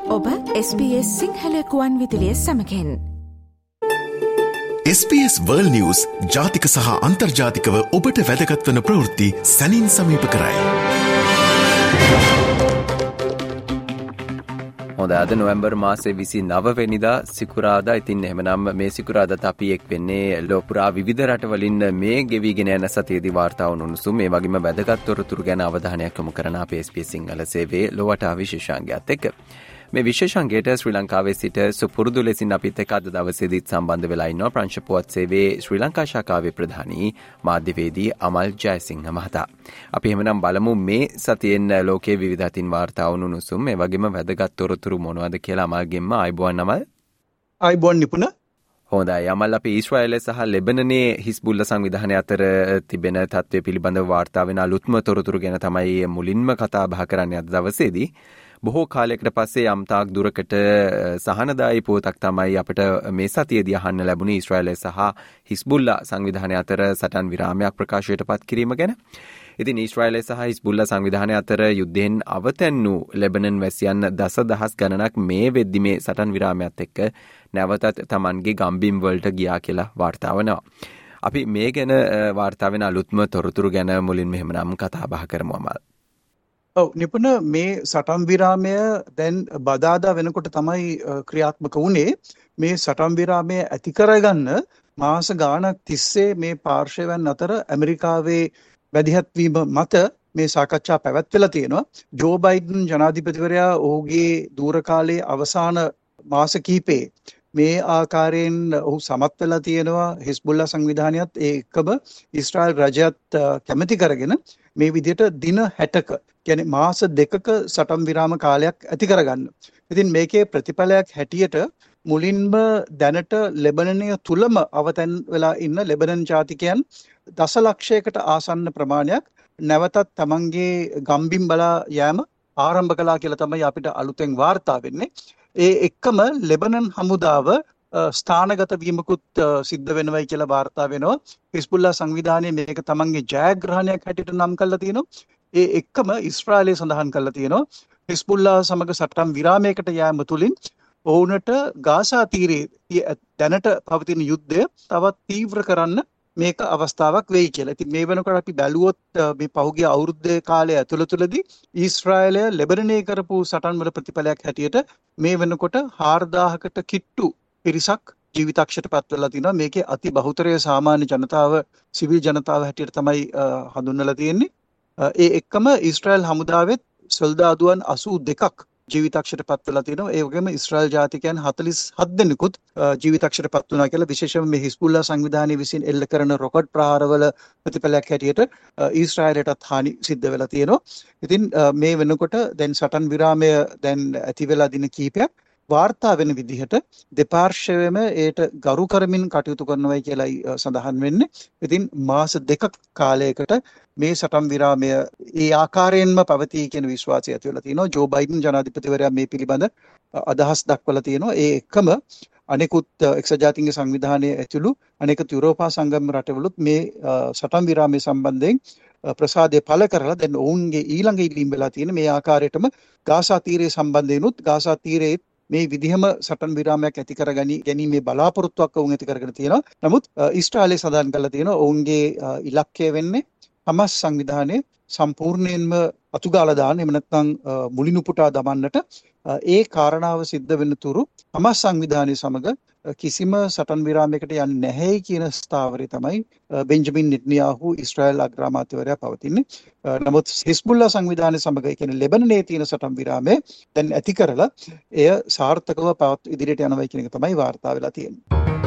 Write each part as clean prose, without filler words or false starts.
ඔබ SBS සිංහල කුවන් විදුලිය සමගින් SBS World News ජාතික සහ අන්තර්ජාතිකව ඔබට වැදගත් වන ප්‍රවෘත්ති සැනින් සමීප කරයි. හොඳ අද නොවැම්බර් මාසේ 29 වෙනිදා සිකුරාදා. ඉතින් එහෙමනම් මේ සිකුරාදාත් අපි එක් වෙන්නේ ලෝපුරා විවිධ රටවලින් මේ ගෙවිගෙන යන සතියේදී වාර්තා වුණු උණුසුම් මේ වගේම වැදගත් තොරතුරු ගැන අවධානයක් යොමු කරන අපේ SBS සිංහල සේවයේ ලොවට විශේෂාංගයත් එක්ක මේ විශේෂාංගයට ශ්‍රී ලංකාවේ සිට සුපුරුදු ලෙසින් අපිත් එක්ක අද දවසේදීත් සම්බන්ධ වෙලා ඉන්නවා ප්‍රංශ පුවත් සේවයේ ශ්‍රී ලංකා ශාඛාවේ ප්‍රධානී මාධ්‍යවේදී අමල් ජයසිංහ මහතා. අපි එහෙමනම් බලමු මේ සතියෙන් ලෝකයේ විවිධ අතින් වාර්තා වුණු උණුසුම් මේ වගේම වැදගත් තොරතුරු මොනවද කියලා අමල්ගෙන්ම ආයිබෝන් අමල්. ආයිබෝන් නිපුණ. හොඳයි අමල්, අපි ඊශ්‍රායලය සහ ලෙබනනේ හිස්බුල්ලා සංවිධානය අතර තිබෙන තත්ත්වය පිළිබඳව වාර්තා වෙන අලුත්ම තොරතුරු ගැන තමයි මුලින්ම කතා බහ කරන්නේ අද දවසේදී. බොහෝ කාලයකට පස්සේ යම්තාක් දුරකට සහනදායී පුවතක් තමයි අපිට මේ සතියේදී අහන්න ලැබුණේ ඊශ්‍රායලය සහ හිස්බුල්ලා සංවිධානය අතර සටන් විරාමයක් ප්‍රකාශයට පත් කිරීම ගැන. ඉතින් ඊශ්‍රායලය සහ හිස්බුල්ලා සංවිධානය අතර යුද්ධයෙන් අවතැන් වූ ලෙබනන් වැසියන් දසදහස් ගණනක් මේ වෙද්දි මේ සටන් විරාමයත් එක්ක නැවතත් Tamanගේ ගම්බිම් වලට ගියා කියලා වාර්තා වෙනවා. අපි මේ ගැන වාර්තා වෙන අලුත්ම තොරතුරු ගැන මුලින්ම එහෙමනම් කතා බහ කරමු අමල්. නිපුණ, මේ සටන් විරාමය දැන් බදාදා වෙනකොට තමයි ක්‍රියාත්මක වුණේ. මේ සටන් විරාමය ඇති කරගන්න මාස ගාණක් තිස්සේ මේ පාර්ශවයන් අතර ඇමරිකාවේ වැදිහත් වීම මත මේ සාකච්ඡා පැවැත්වෙලා තියෙනවා. ජෝ බයිඩන් ජනාධිපතිවරයා ඔහුගේ දූර කාලයේ අවසාන මාස කිහිපේ මේ ආකාරයෙන් ඔහු සමත් වෙලා තියෙනවා. හිස්බුල්ලා සංවිධානයත් ඒකම ඊශ්‍රායල් රජයත් කැමති කරගෙන මේ විදිහට දින 60ක කියන්නේ මාස 2ක සටන් විරාම කාලයක් ඇති කරගන්න. ඉතින් මේකේ ප්‍රතිඵලයක් හැටියට මුලින්ම දැනට ලෙබනනය තුලම අවතැන් වෙලා ඉන්න ලෙබනන් ජාතිකයන් දසලක්ෂයකට ආසන්න ප්‍රමාණයක් නැවතත් තමන්ගේ ගම්බිම් බලා යෑම ආරම්භ කළා කියලා තමයි අපිට අලුතෙන් වාර්තා වෙන්නේ. ඒ එක්කම ලෙබනන් හමුදාව ස්ථානගත වීමකුත් සිද්ධ වෙනවයි කියලා වාර්තා වෙනවා. හිස්බුල්ලා සංවිධානයේ මේක තමන්ගේ ජයග්‍රහණයක් හැටියට නම් කරලා තියෙනවා. ඒ එක්කම ඊශ්‍රායලය සඳහන් කරලා තියෙනවා හිස්බුල්ලා සමග සටන් විරාමයකට යෑම තුලින් ඔවුන්ට ගාසා තීරයේ දැනට පවතින යුද්ධය තවත් තීව්‍ර කරන්න මේක අවස්ථාවක් වෙයි කියලා. ඉතින් මේ වෙනකොට අපි බැලුවොත් මේ පහුගිය අවුරුද්දේ කාලය ඇතුළතදී ඊශ්‍රායලය ලෙබනනේ කරපු සටන් වල ප්‍රතිඵලයක් හැටියට මේ වෙනකොට 4000කට කිට්ටු පිරිසක් ජීවිතක්ෂයට පත් වෙලා තිනවා. මේකේ අති බහුතරය සාමාන්‍ය ජනතාව, සිවිල් ජනතාව හැටියට තමයි හඳුන්වලා තියෙන්නේ. ඒ එක්කම ඊශ්‍රායල් හමුදාවෙත් සොල්දාදුවන් 82ක් ජීවිතක්ෂයට පත් වෙලා තිනවා. ඒ වගේම ඊශ්‍රායල් ජාතිකයන් 47 දෙනෙකුත් ජීවිතක්ෂයට පත් වුණා කියලා විශේෂයෙන්ම මේ හිස්බුල්ලා සංවිධානය විසින් එල්ල කරන රොකට් ප්‍රහාරවල ප්‍රතිඵලයක් හැටියට ඊශ්‍රායලයටත් හානි සිද්ධ වෙලා තියෙනවා. ඉතින් මේ වෙනකොට දැන් සටන් විරාමය දැන් ඇති වෙලා දින කිහිපයක් වාර්තා වෙන විදිහට දෙපාර්ශ්වයම ඒට ගරු කරමින් කටයුතු කරනවයි කියලායි සඳහන් වෙන්නේ. ඉතින් මාස 2ක කාලයකට මේ සටන් විරාමය ඒ ආකාරයෙන්ම පවතී කියන විශ්වාසය ඇති වෙලා තියෙනවා. ජෝ බයිඩන් ජනාධිපතිවරයා මේ පිළිබඳ අදහස් දක්වලා තියෙනවා. ඒ එක්කම අනෙකුත් එක්සත් ජාතීන්ගේ සංවිධානයේ ඇතුළු අනෙකුත් යුරෝපා සංගම රටවලුත් මේ සටන් විරාමය සම්බන්ධයෙන් ප්‍රසාදය පළ කරලා දැන් ඔවුන්ගේ ඊළඟ ඉල්ලීම් වෙලා තියෙන මේ ආකාරයටම ගාසා තීරය සම්බන්ධයෙන්ුත් ගාසා තීරයේ මේ විදිහම සටන් විරාමයක් ඇති කර ගැනීමේ බලාපොරොත්තුවක් ඔවුන් ඇති කරගෙන තියෙනවා. නමුත් ඊශ්‍රායලය සඳහන් කරලා තියෙනවා ඔවුන්ගේ ඉලක්කය වෙන්නේ හමස් සංවිධානය සම්පූර්ණයෙන්ම අතුගාලා දාන්න, එහෙම නැත්නම් මුලිනුපුටා දමන්නට. ඒ කාරණාව සිද්ධ වෙන තුරු හමස් සංවිධානය සමග කිසිම සටන් විරාමයකට යන්නේ නැහැ කියන ස්ථාවරය තමයි බෙන්ජමින් නෙටන්යාහු ඊශ්‍රායල් අග්‍රාමාත්‍යවරයා පවතින්නේ. නමුත් හිස්බුල්ලා සංවිධානය සමග කියන්නේ ලෙබනනේ තියෙන සටන් විරාමය දැන් ඇති කරලා එය සාර්ථකව ඉදිරියට යනවා කියන එක තමයි වාර්තා වෙලා තියෙන්නේ.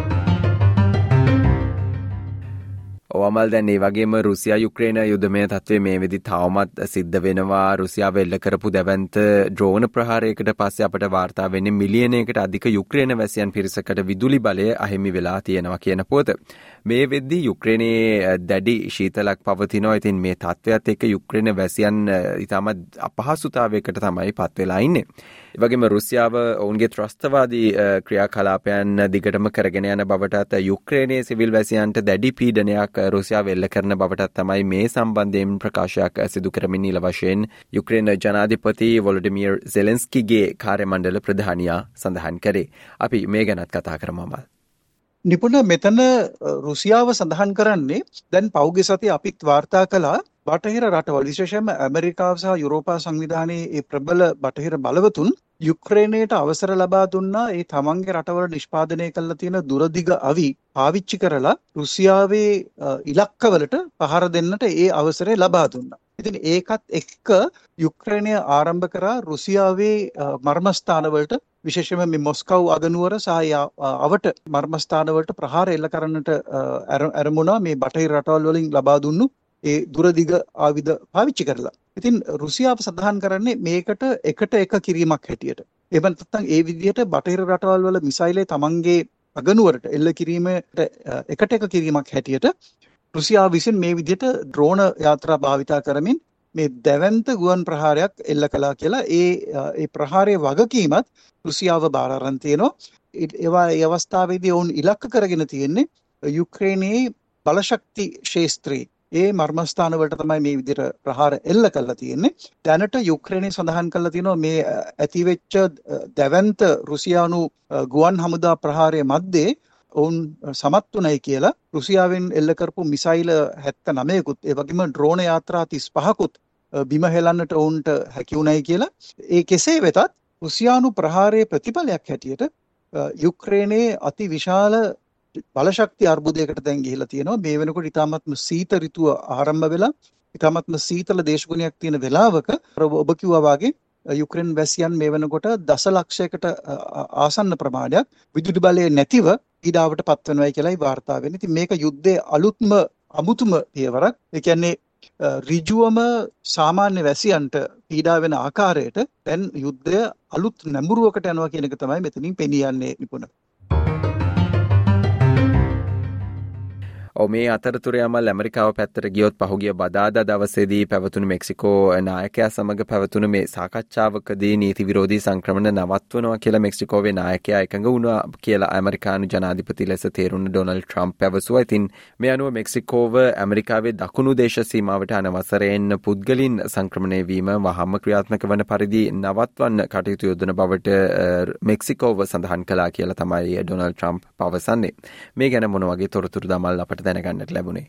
ඔවමල් දැන් ඒ වගේම රුසියා යුක්‍රේන යුද්ධමය තත්ත්වය මේ වෙදි තවමත් සිද්ධ වෙනවා. රුසියාව එල්ල කරපු දැවැන්ත ඩ්‍රෝන ප්‍රහාරයකට පස්සේ අපට වාර්තා වෙන්නේ මිලියනයකට අධික යුක්‍රේන වැසියන් පිරිසකට විදුලි බලය අහිමි වෙලා තියෙනවා කියන පුවත. මේ වෙද්දී යුක්‍රේනයේ දැඩි ශීතලක් පවතිනවා. ඉතින් මේ තත්ත්වයත් එක්ක යුක්‍රේන වැසියන් ඉතාමත් අපහසුතාවයකට තමයි පත් වෙලා ඉන්නේ. ඒ වගේම රුසියාව ඔවුන්ගේ ත්‍රස්තවාදී ක්‍රියාකලාපයන් දිගටම කරගෙන යන බවටත් යුක්‍රේනයේ සිවිල් වැසියන්ට දැඩි පීඩනයක් රුසියාව එල්ල කරන බවටත් තමයි මේ සම්බන්ධයෙන් ප්‍රකාශයක් සිදු කරමින් ඊළ වශයෙන් යුක්‍රේන ජනාධිපති වොලොඩිමිර් සෙලෙන්ස්කිගේ කාර්යමණ්ඩල ප්‍රධානියා සඳහන් කරේ. අපි මේ ගැනත් කතා කරමු. නිපුණ මෙතන රුසියාව සඳහන් කරන්නේ දැන් පෞගේ සතිය අපිත් වාර්තා කළා බටහිර රටවල් විශේෂයෙන්ම ඇමරිකාව සහ යුරෝපා සංවිධානයේ ඒ ප්‍රබල බටහිර බලවතුන් යුක්‍රේනයට අවසර ලබා දුන්නා ඒ තමන්ගේ රටවල නිෂ්පාදනය කරලා තියෙන දුරදිග අවි පාවිච්චි කරලා රුසියාවේ ඉලක්කවලට පහර දෙන්නට ඒ අවසරය ලබා දුන්නා. ඉතින් ඒකත් එක්ක යුක්‍රේනය ආරම්භ කරා රුසියාවේ මර්මස්ථානවලට විශේෂයෙන්ම මේ මොස්කව් අගනුවර සහ අවට මර්මස්ථානවලට ප්‍රහාර එල්ල කරන්නට අරමුණා මේ බටහිර රටවල් වලින් ලබා දුන්නු ඒ දුරදිග ආයුධ පාවිච්චි කරලා. ඉතින් රුසියාව සඳහන් කරන්නේ මේකට එකට එක කිරීමක් හැටියට. එහෙම නැත්නම් ඒ විදිහට බටහිර රටවල් වල මිසයිලේ තමන්ගේ අගනුවරට එල්ල කිරීමට එකට එක කිරීමක් හැටියට රුසියාව විසින් මේ විදිහට ඩ්‍රෝන යාත්‍රා භාවිතා කරමින් මේ දැවැන්ත ගුවන් ප්‍රහාරයක් එල්ල කළා කියලා ඒ ප්‍රහාරයේ වගකීමත් රුසියාව බාර අරන් තියෙනවා. ඒ අවස්ථාවේදී ඔවුන් ඉලක්ක කරගෙන තියෙන්නේ යුක්‍රේනයේ බලශක්ති ක්ෂේත්‍රයේ ඒ මර්මස්ථාන වලට තමයි මේ විදිහට ප්‍රහාර එල්ල කරලා තියෙන්නේ. දැනට යුක්‍රේනයේ සඳහන් කරලා තියෙනවා මේ ඇතිවෙච්ච දැවැන්ත රුසියානු ගුවන් හමුදා ප්‍රහාරයේ මැද්දේ ඔවුන් සමත් වුණයි කියලා රුසියාවෙන් එල්ල කරපු මිසයිල 79කුත් ඒ වගේම ඩ්‍රෝන යාත්‍රා 35කුත් බිම හෙලන්නට ඔවුන්ට හැකි වුණයි කියලා. ඒ කෙසේ වෙතත් රුසියානු ප්‍රහාරයේ ප්‍රතිඵලයක් හැටියට යුක්‍රේනයේ අති විශාල බලශක්ති අර්බුදයකට දැන් ගිහිලා තියෙනවා. මේ වෙනකොට ඉතාමත්ම සීත ඍතුව ආරම්භ වෙලා ඉතාමත්ම සීතල දේශගුණයක් තියෙන වෙලාවක ඔබ කිව්වා වගේ යුක්‍රේන වැසියන් මේ වෙනකොට දසලක්ෂයකට ආසන්න ප්‍රමාණයක් විදුලි බලය නැතිව පීඩාවට පත් වෙනවායි කියලායි වාර්තා වෙන්නේ. ඉතින් මේක යුද්ධයේ අමුතුම පියවරක්. ඒ කියන්නේ ඍජුවම සාමාන්‍ය වැසියන්ට පීඩා වෙන ආකාරයට දැන් යුද්ධය අලුත් නැඹුරුවකට යනවා කියන එක තමයි මෙතනින් පෙනී යන්නේ නිපුණ. මේ අතරතුර යමල් ඇමරිකාව පැත්තට ගියොත් පහුගිය බදාදා දවසේදී පැවතුණු මෙක්සිකෝ නායකයා සමග පැවතුණු මේ සාකච්ඡාවකදී නීති විරෝධී සංක්‍රමණ නවත්වනවා කියලා මෙක්සිකෝවේ නායකයා එකඟ වුණා කියලා ඇමරිකානු ජනාධිපති ලෙස තේරුණු ඩොනල්ඩ් ට්‍රම්ප් පැවසුවා. ඉතින් මේ අනුව මෙක්සිකෝව ඇමරිකාවේ දකුණු දේශ සීමාවට අනවසරයෙන් පුද්ගලින් සංක්‍රමණය වීම වහාම ක්‍රියාත්මක වන පරිදි නවත්වන්න කටයුතු යොදන බවට මෙක්සිකෝව සඳහන් කළා කියලා තමයි ඩොනල්ඩ් ට්‍රම්ප් පවසන්නේ. මේ ගැන මොන වගේ තොරතුරු දමල් අපට දැනගන්නට ලැබුණේ?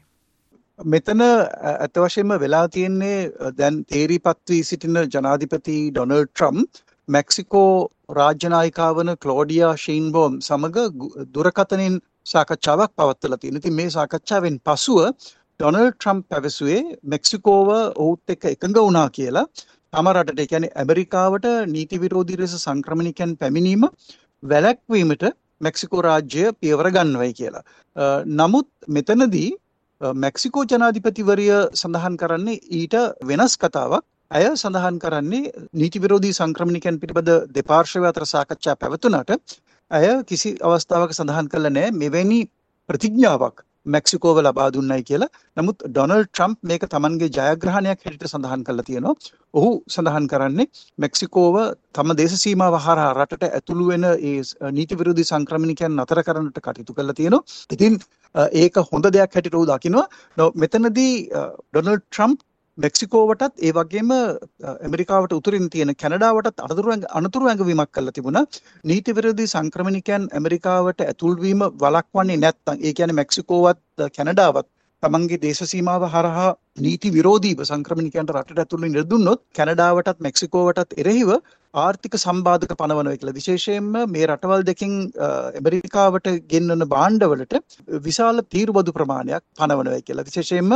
මෙතන අත වශයෙන්ම වෙලා තියෙන්නේ දැන් තේරීපත් වී සිටින ජනාධිපති ඩොනල්ඩ් ට්‍රම්ප් මෙක්සිකෝ රාජ්‍ය නායිකා වන ක්ලෝඩියා ෂීන්බෝම් සමග දුරකථනින් සාකච්ඡාවක් පවත්වලා තියෙනවා. ඉතින් මේ සාකච්ඡාවෙන් පසුව ඩොනල්ඩ් ට්‍රම්ප් පැවසුවේ මෙක්සිකෝව ඔහුත් එක්ක එකඟ වුණා කියලා තම රටට, ඒ කියන්නේ ඇමරිකාවට නීති විරෝධී ලෙස සංක්‍රමණිකයන් පැමිණීම වැළැක්වීමට මෙක්සිකෝ රාජ්‍ය පියවර ගන්නවයි කියලා. නමුත් මෙතනදී මෙක්සිකෝ ජනාධිපතිවරිය සඳහන් කරන්නේ ඊට වෙනස් කතාවක්. ඇය සඳහන් කරන්නේ නීති විරෝධී සංක්‍රමණිකයන් පිළිබඳ දෙපාර්ශ්වය අතර සාකච්ඡා පැවතුනට ඇය කිසි අවස්ථාවක සඳහන් කළේ නැහැ මෙවැනි ප්‍රතිඥාවක් මෙක්සිකෝව ලබා දුන්නයි කියලා. නමුත් ඩොනල්ඩ් ට්‍රම්ප් මේක තමන්ගේ ජයග්‍රහණයක් හැටියට සඳහන් කරලා තියෙනවා. ඔහු සඳහන් කරන්නේ මෙක්සිකෝව තම දේශ සීමාව හරහා රටට ඇතුළු වෙන ඒ නීති විරෝධී සංක්‍රමණිකයන් නතර කරන්නට කටයුතු කරලා තියෙනවා. ඉතින් ඒක හොඳ දෙයක් හැටියට ඔහු දකිනවා. මෙතනදී ඩොනල්ඩ් ට්‍රම්ප් මෙක්සිකෝවටත් ඒ වගේම ඇමරිකාවට උතුරින් තියෙන කැනඩාවටත් අනතුරු ඇඟවීමක් කරලා තිබුණා. නීති විරෝධී සංක්‍රමණිකයන් ඇමරිකාවට ඇතුල්වීම වළක්වන්නේ නැත්නම්, ඒ කියන්නේ මෙක්සිකෝවත් කැනඩාවත් තමන්ගේ දේශ සීමාව හරහා නීති විරෝධීව සංක්‍රමණිකයන්ට රටට ඇතුළු ඉඩ දුන්නොත් කැනඩාවටත් මෙක්සිකෝවටත් එරෙහිව ආර්ථික සම්බාධක පනවනවා කියලා. විශේෂයෙන්ම මේ රටවල් දෙකින් ඇමරිකාවට ගෙන්වන භාණ්ඩවලට විශාල තීරුබදු ප්‍රමාණයක් පනවනවා කියලා. විශේෂයෙන්ම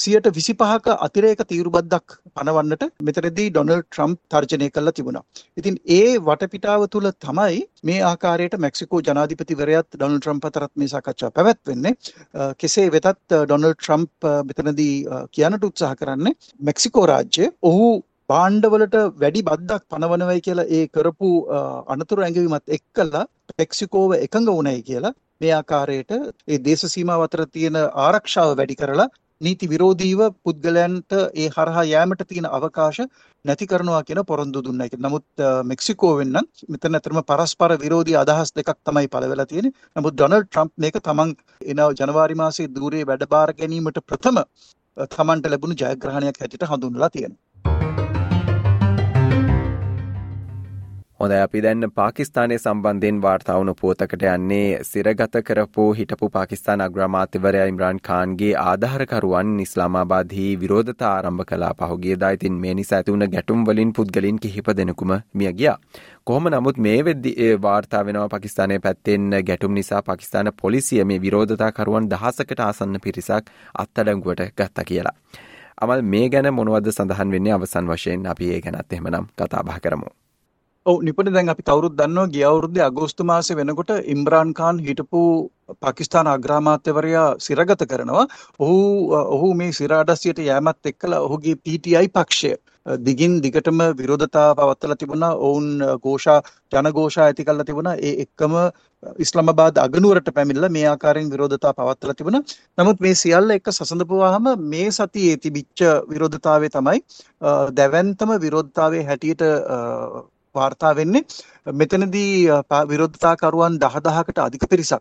25%ක අතිරේක තීරුබද්දක් පනවන්නට මෙතනදී ඩොනල්ඩ් ට්‍රම්ප් තර්ජනය කළා තිබුණා. ඉතින් ඒ වටපිටාව තුල තමයි මේ ආකාරයට මෙක්සිකෝ ජනාධිපතිවරයාත් ඩොනල්ඩ් ට්‍රම්ප් අතරත් මේ සාකච්ඡාව පැවැත්වෙන්නේ. කෙසේ වෙතත් ඩොනල්ඩ් ට්‍රම්ප් මෙතනදී කියන්නට උත්සාහ කරන්නේ මෙක්සිකෝ රාජ්‍ය ඔහු භාණ්ඩවලට වැඩි බද්දක් පනවනවයි කියලා ඒ කරපු අනතුරු ඇඟවීමත් එක්කලා මෙක්සිකෝව එකඟ වුණයි කියලා මේ ආකාරයට ඒ දේශ සීමාව අතර තියෙන ආරක්ෂාව වැඩි කරලා නීති විරෝධීව පුද්ගලයන්ට ඒ හරහා යෑමට තියෙන අවකාශ නැති කරනවා කියන පොරොන්දු දුන්නා. නමුත් මෙක්සිකෝවෙන් නම් මෙතන අතරම පරස්පර විරෝධී අදහස් දෙකක් තමයි පළ වෙලා තියෙන්නේ. නමුත් ඩොනල්ඩ් ට්‍රම්ප් මේක තමන් එන ජනවාරි මාසයේ ධූරයේ වැඩබාර ගැනීමට ප්‍රථම තමන්ට ලැබුණු ජයග්‍රහණයක් හැටියට හඳුන්වලා තියෙනවා. හොඳයි අපි දැන් පාකිස්තානයේ සම්බන්ධයෙන් වාර්තා වුණු පුවතකට යන්නේ සිරගත කරපු හිටපු පාකිස්තාන අග්‍රාමාත්‍යවරයා ඉම්රාන් ඛාන්ගේ ආධාරකරුවන් ඉස්ලාමාබාදෙහි විරෝධතා ආරම්භ කළා පහුගියදා. ඉතින් මේ නිසා ඇති වුණ ගැටුම් වලින් පුද්ගලයන් කිහිප දෙනෙකුම මිය ගියා. කොහොම නමුත් මේ වෙද්දී වාර්තා වෙනවා පාකිස්තානයේ පැත්තෙන් ගැටුම් නිසා පාකිස්තාන පොලිසිය මේ විරෝධතාකරුවන් 1000කට ආසන්න පිරිසක් අත්අඩංගුවට ගත්තා කියලා. අමල් මේ ගැන මොනවද සඳහන් වෙන්නේ අවසන් වශයෙන් අපි ඒ ගැනත් එහෙමනම් කතා බහ කරමු. නිපුණ දැන් අපි කවුරුත් දන්නවා ගිය අවුරුද්දේ අගෝස්තු මාසයේ වෙනකොට ඉම්රාන් ඛාන් හිටපු පාකිස්තාන අග්‍රාමාත්‍යවරයා සිරගත කරනවා. ඔහු මේ සිරාඩස්සියට යෑමත් එක්කලා ඔහුගේ PTI පක්ෂය දිගින් දිගටම විරෝධතාව පවත්වලා තිබුණා. ඔවුන් ජනഘോഷා ඇති කළා තිබුණා. ඒ එක්කම ඉස්ලාමාබාද් අගනුවරට පැමිණලා මේ ආකාරයෙන් විරෝධතාව පවත්වලා තිබුණා. නමුත් මේ සියල්ල එක්ක සසඳපුවාම මේ සතියේ තිබිච්ච විරෝධතාවය තමයි දැවැන්තම විරෝධතාවයේ හැටියට වාර්තා වෙන්නේ. මෙතනදී විරෝධතාකරුවන් 10000කට අධික පිරිසක්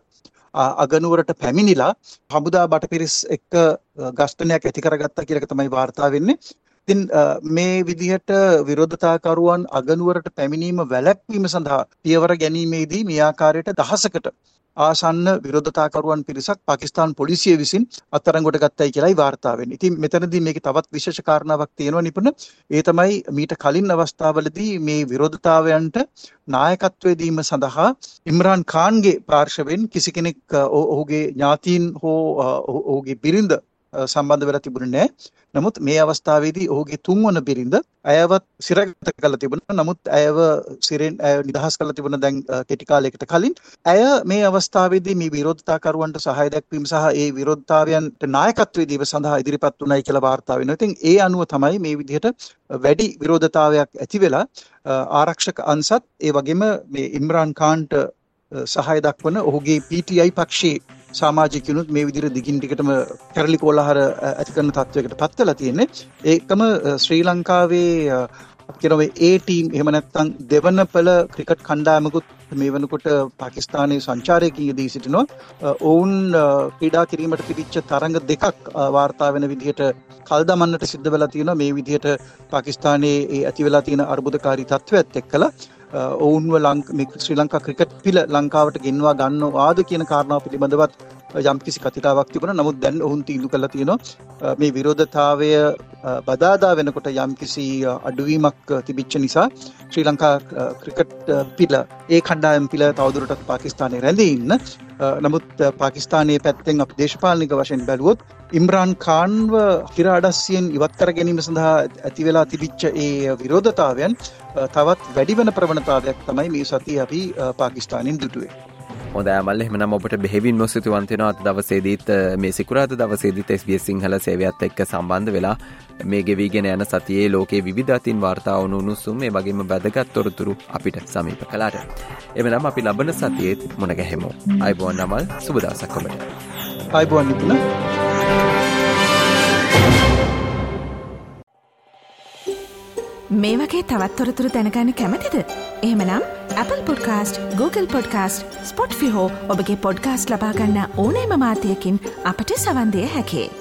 අගනුවරට පැමිණිලා හමුදා බටපිරිස් එක්ක ගස්තනයක් ඇති කරගත්තා කියලා තමයි වාර්තා වෙන්නේ. ඉතින් මේ විදිහට විරෝධතාකරුවන් අගනුවරට පැමිණීම වැළැක්වීම සඳහා පියවර ගැනීමේදී මේ ආකාරයට 1000කට ආසන්න විරෝධතාකරුවන් පිරිසක් පාකිස්තාන් පොලිසිය විසින් අත්අඩංගුවට ගත්තයි කියලායි වාර්තා වෙන්නේ. ඉතින් මෙතනදී මේකේ තවත් විශේෂ කාරණාවක් තියෙනවා නිපුණ. ඒ තමයි මීට කලින් අවස්ථාවලදී මේ විරෝධතාවයන්ට නායකත්වය දීම සඳහා ඉම්රාන් ඛාන්ගේ පාර්ශවයෙන් කිසි කෙනෙක් ඔහුගේ ඥාතීන් හෝ ඔහුගේ බිරිඳ සම්බන්ධ වෙලා තිබුණේ නැහැ. නමුත් මේ අවස්ථාවේදී ඔහුගේ තුන්වන බිරිඳ අයවත් සිරගත කරලා තිබුණා. නමුත් අයව සිරෙන් නිදහස් කරලා තිබුණා දැන් කෙටි කාලයකට කලින්. අය මේ අවස්ථාවේදී මේ විරෝධතාකරුවන්ට සහාය දැක්වීම සහ ඒ විරෝධතාවයන්ට නායකත්වය දීම සඳහා ඉදිරිපත් වුණයි කියලා වාර්තා වෙනවා. ඉතින් ඒ අනුව තමයි මේ විදිහට වැඩි විරෝධතාවයක් ඇති වෙලා ආරක්ෂක අංශත් ඒ වගේම මේ ඉම්රාන් ඛාන්ට සහාය දක්වන ඔහුගේ PTI පක්ෂයේ සමාජිකයනුත් මේ විදිහට දිගින් දිගටම කැරලි කෝලහල ඇති කරන තත්වයකට පත් වෙලා තියෙන්නේ. ඒකම ශ්‍රී ලංකාවේ කියනවා A team එහෙම නැත්නම් දෙවන පෙළ ක්‍රිකට් කණ්ඩායමකුත් මේ වෙනකොට පාකිස්තානයේ සංචාරයකින් යෙදී සිටිනවා. ඔවුන් ක්‍රීඩා කිරීමට තිබිච්ච තරඟ දෙකක් වාර්තා වෙන විදිහට කල් දමන්නට සිද්ධ වෙලා තියෙනවා. මේ විදිහට පාකිස්තානයේ ඇති වෙලා තියෙන අර්බුදකාරී තත්ත්වයත් එක්කලා ඔවුන්ව ශ්‍රී ලංකා ක්‍රිකට් පිළ ලංකාවට ගෙන්වා ගන්නවාද කියන කාරණාව පිළිබඳවත් යම්කිසි කතිකාවක් තිබුණා. නමුත් දැන් ඔවුන් තීන්දුව කළා තියෙනවා මේ විරෝධතාවය බදාදා වෙනකොට යම්කිසි අඩුවීමක් තිබිච්ච නිසා ශ්‍රී ලංකා ක්‍රිකට් පිළ ඒ කණ්ඩායම් පිළ තවදුරටත් පාකිස්තානයේ රැඳී ඉන්න. නමුත් පාකිස්තානයේ පැත්තෙන් අපි දේශපාලනික වශයෙන් බැලුවොත් ඉම්රාන් ඛාන්ව හිර අඩස්සියෙන් ඉවත් කර ගැනීම සඳහා ඇති වෙලා තිබිච්ච ඒ විරෝධතාවයන් තවත් වැඩි වෙන ප්‍රවණතාවයක් තමයි මේ සතියේ අපි පාකිස්තානෙන් දුටුවේ. හොඳයි අමල්, එහෙමනම් ඔබට බෙහෙවින්ම ස්තුතිවන්ත වෙනවා. අද දවසේදීත් මේ සිකුරාදා දවසේදීත් SBS සිංහල සේවයත් එක්ක සම්බන්ධ වෙලා මේ ගෙවිගෙන යන සතියේ ලෝකයේ විවිධ අතින් වාර්තා වුණු උණුසුම් ඒ වගේම වැදගත් තොරතුරු අපිට සමීප කළාට. එවනම් අපි ලබන සතියේත් මුණ ගැහෙමු. ආයුබෝවන් අමල්, සුබ දවසක් ඔබට. ආයුබෝවන් නිපුණ. මේ වගේ තවත් තොරතුරු දැනගන්න කැමතිද? එහෙමනම් Apple Podcast, Google Podcast, Spotify හෝ ඔබගේ පොඩ්කාස්ට් ලබා ගන්න ඕනෑම මාධ්‍යයකින් අපට සවන් දිය හැකියි.